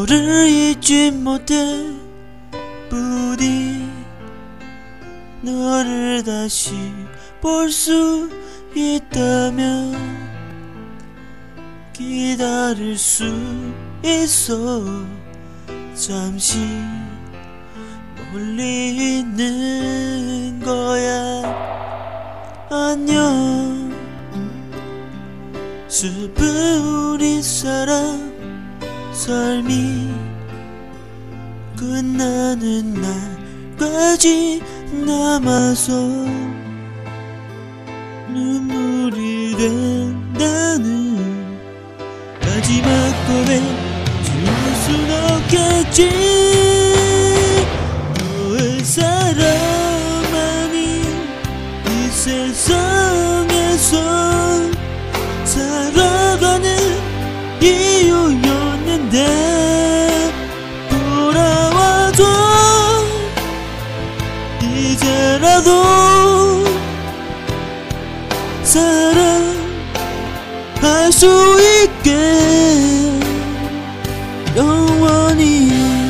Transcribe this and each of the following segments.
너를 잊지 못해 부디 너를 다시 볼 수 있다면 기다릴 수 있어. 잠시 멀리 있는 거야. 안녕. 슬픈 우리 사랑 삶이 끝나는 날까지 남아서 눈물이 된다는 마지막 고백 줄 순 없겠지. 너의 사랑만이 이 세상에서 살아가는 이유였는데 돌아와줘. 이제라도 사랑할 수 있게 영원히.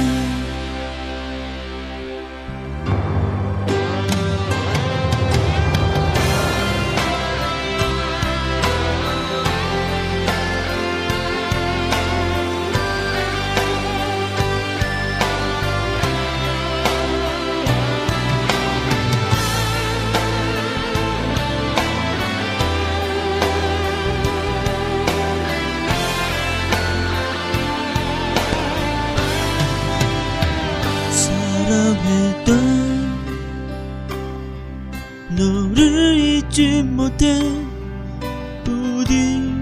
사랑했던 너를 잊지 못해 부디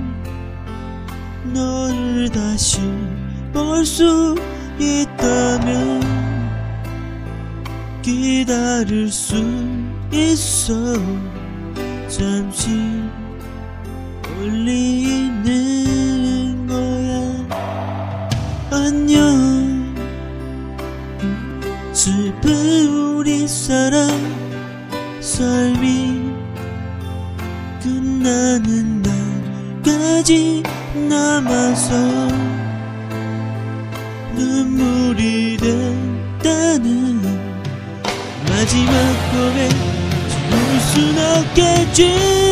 너를 다시 볼 수 있다면 기다릴 수 있어. 잠시 멀리 있는 거야. 안녕. 슬픈 우리 사랑 삶이 끝나는 날까지 남아서 눈물이 된다는 마지막 고백 줄 순 없겠지.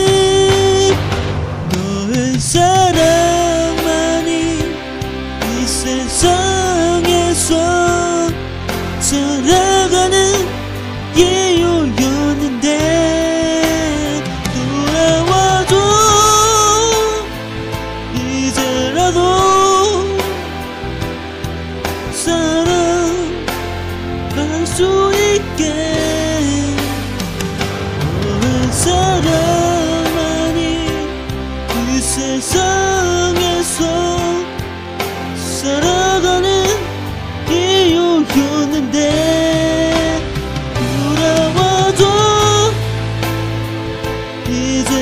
너의 사랑만이 이 세상에서 살아가는 이유였는데 돌아와줘. 이제라도 사랑할 수 있게. 너의 사랑만이 그 세상에서 살아가는 이유였는데 돌아와줘. 이제